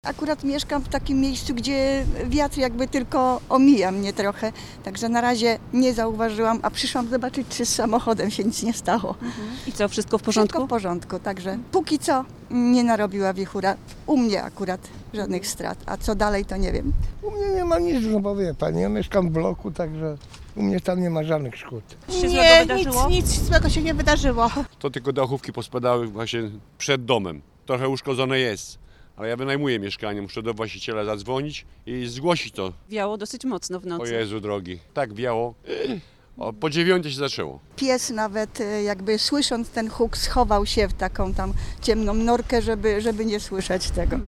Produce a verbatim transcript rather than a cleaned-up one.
Akurat mieszkam w takim miejscu, gdzie wiatr jakby tylko omija mnie trochę, także na razie nie zauważyłam, a przyszłam zobaczyć, czy z samochodem się nic nie stało. Mhm. I co, wszystko w porządku? Wszystko w porządku, także póki co nie narobiła wichura. U mnie akurat żadnych strat, a co dalej to nie wiem. U mnie nie ma nic, no bo wie pani, ja mieszkam w bloku, także u mnie tam nie ma żadnych szkód. Coś się złego Nie, wydarzyło? nic, nic złego się nie wydarzyło. To tylko dachówki pospadały właśnie przed domem. Trochę uszkodzone jest, ale ja wynajmuję mieszkanie, muszę do właściciela zadzwonić i zgłosić to. Wiało dosyć mocno w O nocy. Jezu drogi, tak wiało. O, po dziewiątej się zaczęło. Pies nawet e, jakby słysząc ten huk schował się w taką tam ciemną norkę, żeby, żeby nie słyszeć tego.